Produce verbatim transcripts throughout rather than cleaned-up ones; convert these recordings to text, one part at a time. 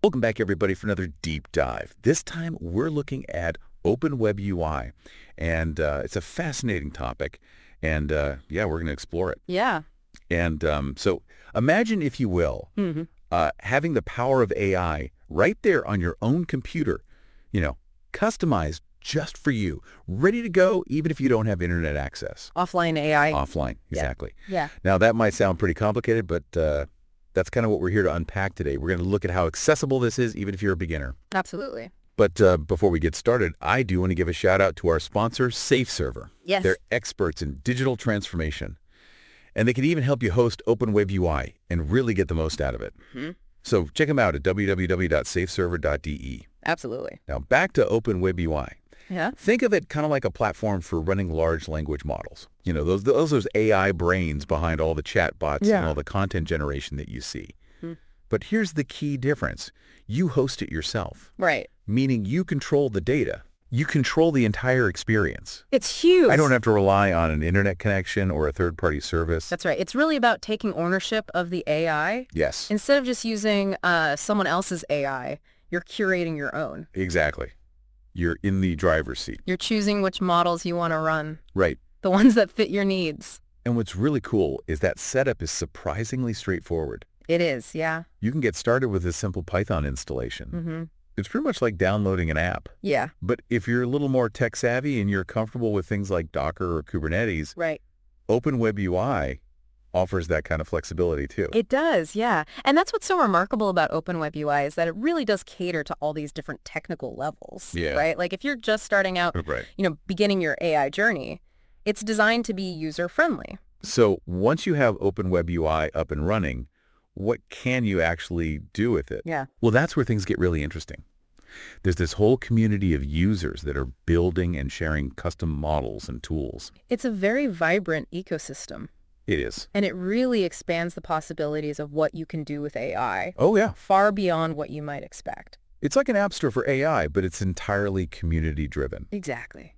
Welcome back, everybody, for another deep dive. This time, we're looking at Open Web U I, and uh, it's a fascinating topic, and uh, yeah, we're going to explore it. Yeah. And um, so imagine, if you will, hmm uh, having the power of A I right there on your own computer, you know, customized just for you, ready to go, even if you don't have internet access. Offline A I. Offline, Yeah. exactly. Yeah. Now, that might sound pretty complicated, but uh, that's kind of what we're here to unpack today. We're going to look at how accessible this is, even if you're a beginner. Absolutely. But uh, before we get started, I do want to give a shout out to our sponsor, SafeServer. Yes. They're experts in digital transformation, and they can even help you host Open Web U I and really get the most out of it. hmm So check them out at w w w dot safe server dot d e. Absolutely. Now back to Open Web U I. Yeah. Think of it kind of like a platform for running large language models. You know, those those those A I brains behind all the chat bots and Yeah. all the content generation that you see. Hmm. But here's the key difference. You host it yourself, Right. meaning you control the data. You control the entire experience. It's huge. I don't have to rely on an internet connection or a third-party service. That's right. It's really about taking ownership of the A I. Yes, Instead of just using uh, someone else's A I, you're curating your own. exactly. You're in the driver's seat. You're choosing which models you want to run, Right. the ones that fit your needs. And what's really cool is that setup is surprisingly straightforward. It is, yeah. You can get started with a simple Python installation. hmm It's pretty much like downloading an app. Yeah. But if you're a little more tech savvy and you're comfortable with things like Docker or Kubernetes, Right. Open Web U I offers that kind of flexibility too. It does, yeah. And that's what's so remarkable about Open Web U I is that it really does cater to all these different technical levels, Yeah. right? Like if you're just starting out, Right. you know, beginning your A I journey, it's designed to be user-friendly. So once you have Open Web U I up and running, what can you actually do with it? Yeah. Well, that's where things get really interesting. There's this whole community of users that are building and sharing custom models and tools. It's a very vibrant ecosystem, It is. and it really expands the possibilities of what you can do with A I, Oh, yeah. far beyond what you might expect. It's like an app store for A I, but it's entirely community-driven. Exactly.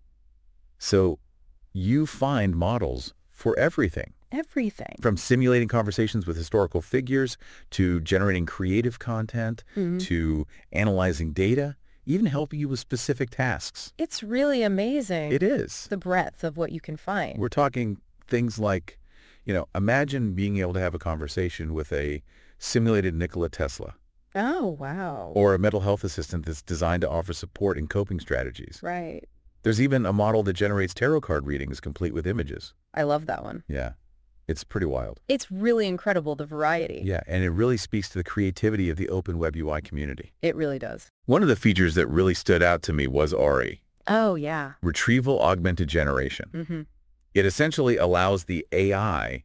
So you find models for everything, Everything. from simulating conversations with historical figures to generating creative content Mhm. to analyzing data, even helping you with specific tasks. It's really amazing, It is. the breadth of what you can find. We're talking things like, you know, imagine being able to have a conversation with a simulated Nikola Tesla Oh, wow. or a mental health assistant that's designed to offer support in coping strategies. Right. There's even a model that generates tarot card readings complete with images. I love that one. Yeah, it's pretty wild. It's really incredible, the variety. Yeah, and it really speaks to the creativity of the Open Web U I community. It really does. One of the features that really stood out to me was A R I, Oh, yeah. Retrieval Augmented Generation. hmm It essentially allows the A I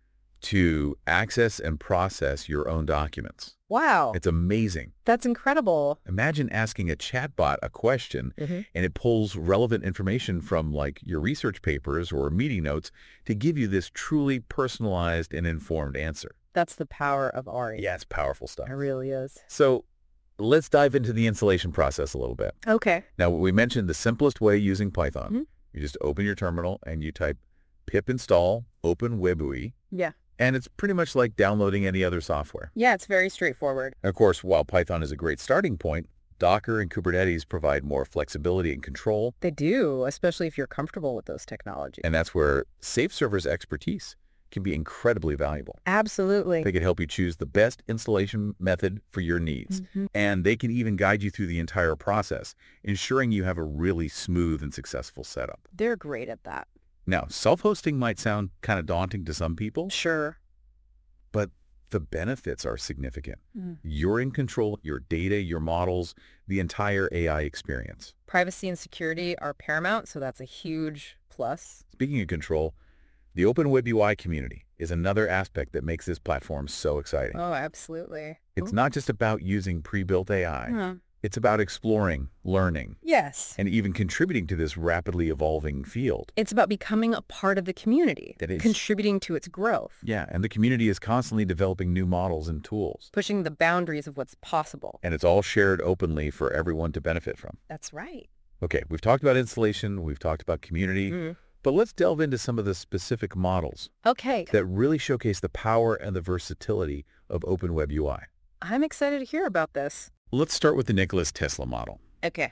to access and process your own documents. Wow. It's amazing. That's incredible. Imagine asking a chatbot a question hmm and it pulls relevant information from like your research papers or meeting notes to give you this truly personalized and informed answer. That's the power of Ari. Yeah, it's powerful stuff. It really is. So let's dive into the installation process a little bit. Okay. Now, we mentioned the simplest way using Python. Mhm. You just open your terminal and you type pip install Open Web U I, Yeah. and it's pretty much like downloading any other software. Yeah, it's very straightforward. And of course, while Python is a great starting point, Docker and Kubernetes provide more flexibility and control, They do, especially if you're comfortable with those technologies. and that's where SafeServer's expertise can be incredibly valuable. Absolutely. They can help you choose the best installation method for your needs, Mhm. and they can even guide you through the entire process, ensuring you have a really smooth and successful setup. They're great at that. Now, self-hosting might sound kind of daunting to some people, Sure. but the benefits are significant. Mm. You're in control, your data, your models, the entire A I experience. Privacy and security are paramount, so that's a huge plus. Speaking of control, the Open Web U I community is another aspect that makes this platform so exciting. Oh, absolutely. It's Ooh. not just about using pre-built A I. Huh. It's about exploring, learning, Yes. and even contributing to this rapidly evolving field. It's about becoming a part of the community, That is. contributing to its growth, Yeah, and the community is constantly developing new models and tools. pushing the boundaries of what's possible. And it's all shared openly for everyone to benefit from. That's right. Okay, we've talked about installation, we've talked about community, Mm. but let's delve into some of the specific models Okay. that really showcase the power and the versatility of Open Web U I. I'm excited to hear about this. Let's start with the Nikola Tesla model. Okay.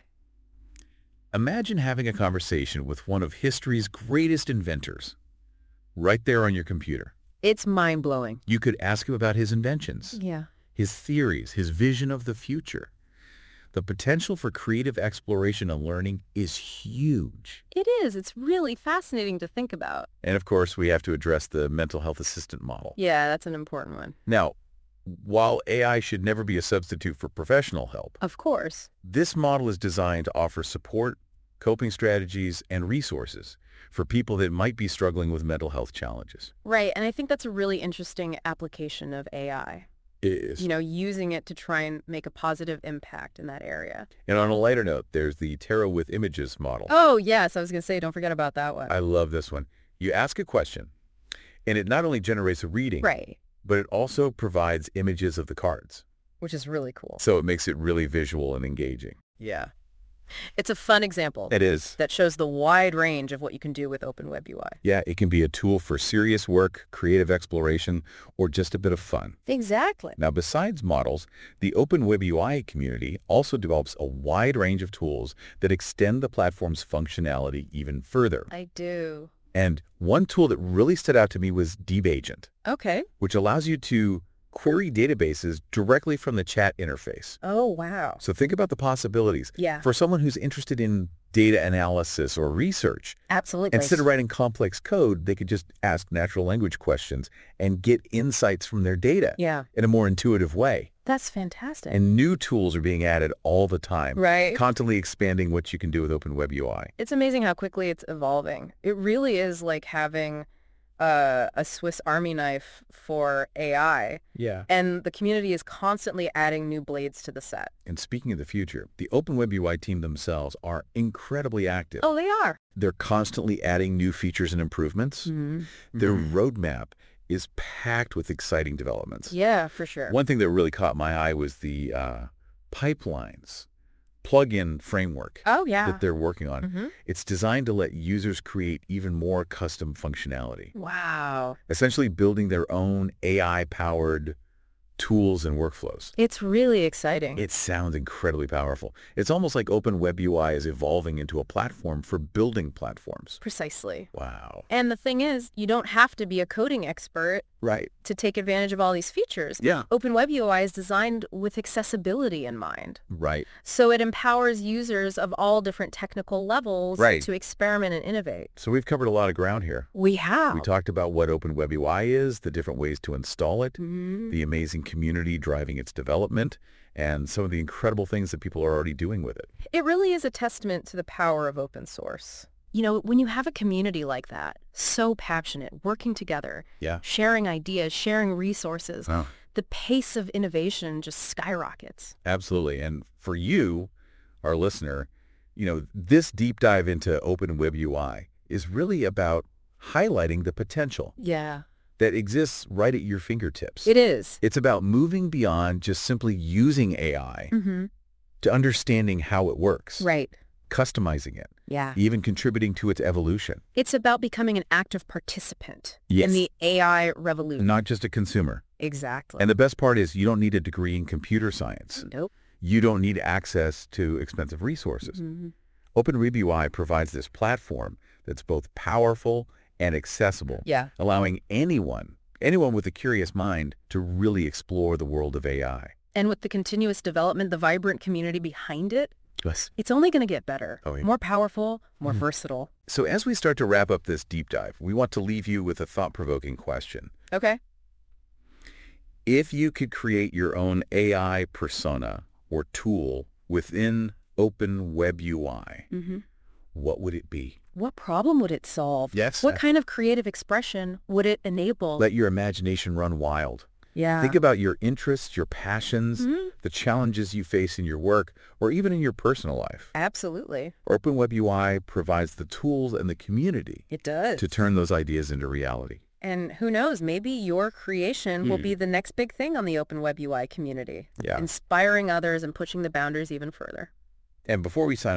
Imagine having a conversation with one of history's greatest inventors right there on your computer. It's mind-blowing. You could ask him about his inventions, Yeah. his theories, his vision of the future. The potential for creative exploration and learning is huge. It is. It's really fascinating to think about. And of course, we have to address the mental health assistant model. Yeah, that's an important one. Now, while A I should never be a substitute for professional help, Of course. this model is designed to offer support, coping strategies, and resources for people that might be struggling with mental health challenges. Right, and I think that's a really interesting application of A I. It is. You know, using it to try and make a positive impact in that area. And on a lighter note, there's the Tarot with Images model. Oh, yes, I was going to say, don't forget about that one. I love this one. You ask a question, and it not only generates a reading, Right, but it also provides images of the cards. which is really cool. So it makes it really visual and engaging. Yeah. It's a fun example It is. that shows the wide range of what you can do with OpenWebUI. Yeah, it can be a tool for serious work, creative exploration, or just a bit of fun. Exactly. Now, besides models, the OpenWebUI community also develops a wide range of tools that extend the platform's functionality even further. I do. And one tool that really stood out to me was DeepAgent, Okay. which allows you to query databases directly from the chat interface. Oh, wow. So think about the possibilities. Yeah, For someone who's interested in data analysis or research, absolutely. instead of writing complex code, they could just ask natural language questions and get insights from their data Yeah, in a more intuitive way. that's fantastic. And new tools are being added all the time, Right. constantly expanding what you can do with OpenWebUI. It's amazing how quickly it's evolving. It really is like having uh, a Swiss Army knife for A I, Yeah. and the community is constantly adding new blades to the set. And speaking of the future, the OpenWebUI team themselves are incredibly active. Oh, they are. They're constantly adding new features and improvements. Mm-hmm. Their roadmap is packed with exciting developments. Yeah, for sure. One thing that really caught my eye was the uh, pipelines plug-in framework Oh, yeah. that they're working on. Mm-hmm. It's designed to let users create even more custom functionality, Wow. essentially building their own A I-powered tools and workflows. It's really exciting. It sounds incredibly powerful. It's almost like OpenWebUI is evolving into a platform for building platforms. Precisely. Wow. And the thing is, you don't have to be a coding expert Right. to take advantage of all these features. Yeah. OpenWebUI is designed with accessibility in mind. Right. So it empowers users of all different technical levels Right. to experiment and innovate. So we've covered a lot of ground here. We have. We talked about what OpenWebUI is, the different ways to install it, Mhm. the amazing community driving its development, and some of the incredible things that people are already doing with it. It really is a testament to the power of open source. You know, when you have a community like that, so passionate, working together, Yeah. sharing ideas, sharing resources, Oh, the pace of innovation just skyrockets. absolutely. And for you, our listener, you know, this deep dive into OpenWebUI is really about highlighting the potential Yeah, that exists right at your fingertips. it is. It's about moving beyond just simply using A I Mm-hmm. to understanding how it works, Right. customizing it, Yeah. even contributing to its evolution, It's about becoming an active participant Yes. in the A I revolution. not just a consumer. Exactly. And the best part is you don't need a degree in computer science. Nope. You don't need access to expensive resources. Mhm. OpenWebUI provides this platform that's both powerful and accessible, Yeah. allowing anyone, anyone with a curious mind to really explore the world of A I. And with the continuous development, the vibrant community behind it, Yes. it's only going to get better, Oh, yeah. more powerful, more Mhm. versatile. So as we start to wrap up this deep dive, we want to leave you with a thought-provoking question. Okay. If you could create your own A I persona or tool within OpenWebUI, Mm-hmm. what would it be? What problem would it solve? Yes. What kind of creative expression would it enable? Let your imagination run wild. yeah. Think about your interests, your passions, Mhm. the challenges you face in your work, or even in your personal life. Absolutely. OpenWebUI provides the tools and the community It does. to turn those ideas into reality. And who knows, maybe your creation will Hmm. be the next big thing on the OpenWebUI community, Yeah. inspiring others and pushing the boundaries even further. And before we sign off,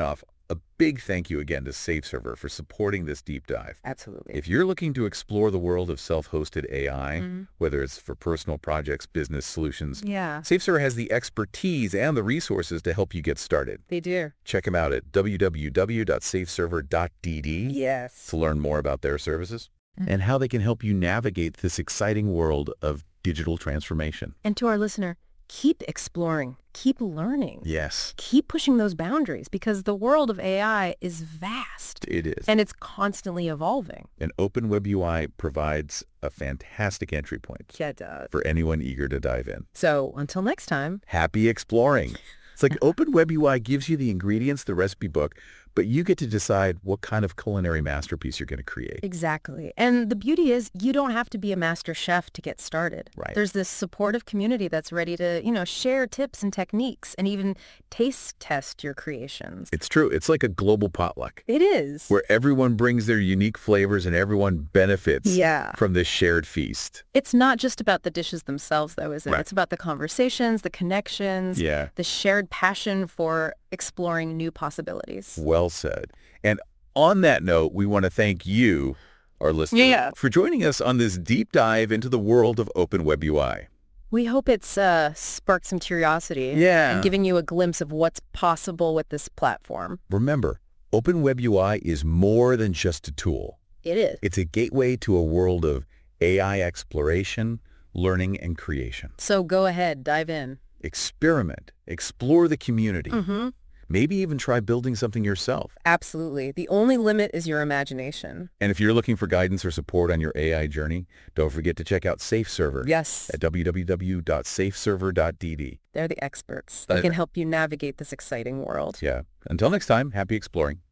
a big thank you again to SafeServer for supporting this deep dive. Absolutely. If you're looking to explore the world of self-hosted A I, Mm-hmm. whether it's for personal projects, business solutions, Yeah, SafeServer has the expertise and the resources to help you get started. they do. Check them out at w w w dot safe server dot d d Yes. to learn more about their services Mhm. and how they can help you navigate this exciting world of digital transformation. And to our listener, keep exploring, keep learning, Yes, keep pushing those boundaries because the world of A I is vast it is. and it's constantly evolving. And OpenWebUI provides a fantastic entry point Yeah, it does. for anyone eager to dive in. So until next time, Happy exploring. It's like OpenWebUI gives you the ingredients, the recipe book, but you get to decide what kind of culinary masterpiece you're going to create. exactly. And the beauty is you don't have to be a master chef to get started. Right. There's this supportive community that's ready to, you know, share tips and techniques and even taste test your creations. It's true. It's like a global potluck It is. where everyone brings their unique flavors and everyone benefits Yeah. from this shared feast. It's not just about the dishes themselves, though, is it? Right. It's about the conversations, the connections, Yeah. the shared passion for exploring new possibilities. Well said. And on that note, we want to thank you, our listeners, Yeah. for joining us on this deep dive into the world of OpenWebUI. We hope it's uh, sparked some curiosity Yeah. and giving you a glimpse of what's possible with this platform. Remember, OpenWebUI is more than just a tool. It is. It's a gateway to a world of A I exploration, learning, and creation. So go ahead, dive in. Experiment, explore the community, Mm-hmm. maybe even try building something yourself. Absolutely. The only limit is your imagination. And if you're looking for guidance or support on your A I journey, don't forget to check out SafeServer Yes, at w w w dot safe server dot d d. they're the experts. They Uh, can help you navigate this exciting world. Yeah. Until next time, happy exploring.